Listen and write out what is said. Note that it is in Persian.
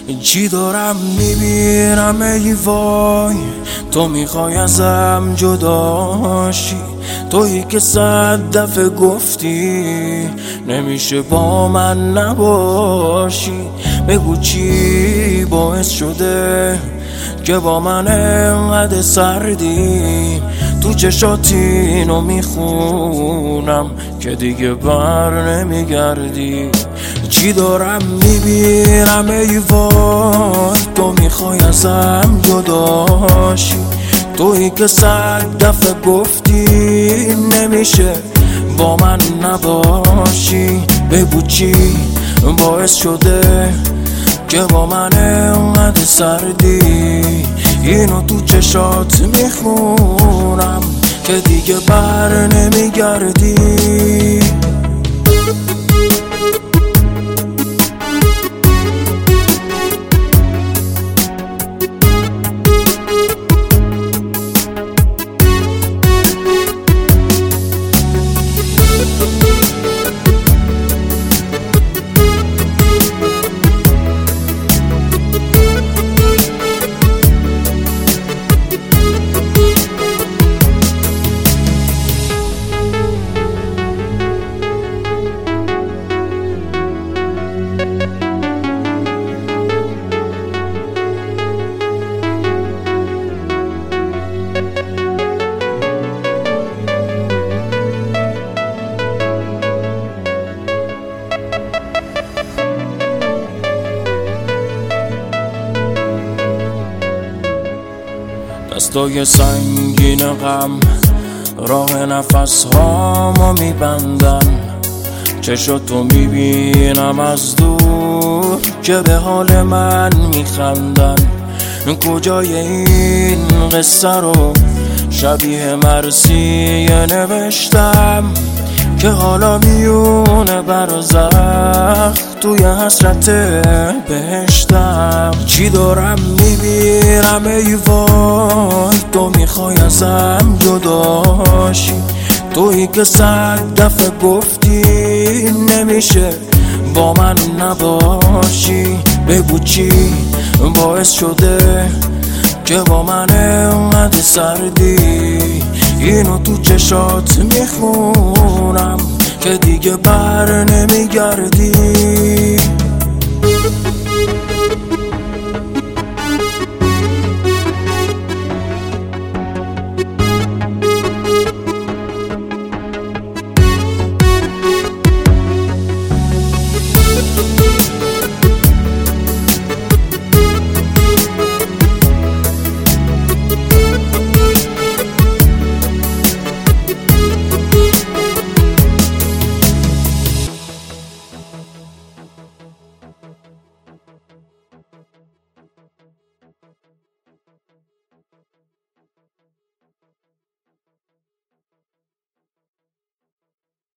چی دارم میبینم ای وای، تو میخوای ازم جداشی، تویی که 100 دفعه گفتی نمیشه با من نباشی. بگو چی باعث شده که با من انقدر سردی، تو چشات اینو میخونم که دیگه بر نمیگردی. چی دارم میبینم ای وای، تو میخوای ازم جداشی، تویی که 100 دفعه گفتی نمیشه با من نباشی. بگو چی باعث شده که با من انقدر سردی، اینو تو چشات میخونم که دیگه بر نمیگردی. دستای سنگین غم راه نفس هامو میبندن، چشاتو میبینم از دور که به حال من میخندن. کجای این قصه رو شبیه مرثیه نوشتم که حالا میونه برزخ توی حسرت بهشتم. چی دارم میبینم ای وای، تو میخوای ازم جداشی، تویی که 100 دفعه گفتی نمیشه با من نباشی. بگو چی باعث شده که با من انقدر سردی، اینو تو چشات میخونم که دیگه بر نمیگردی.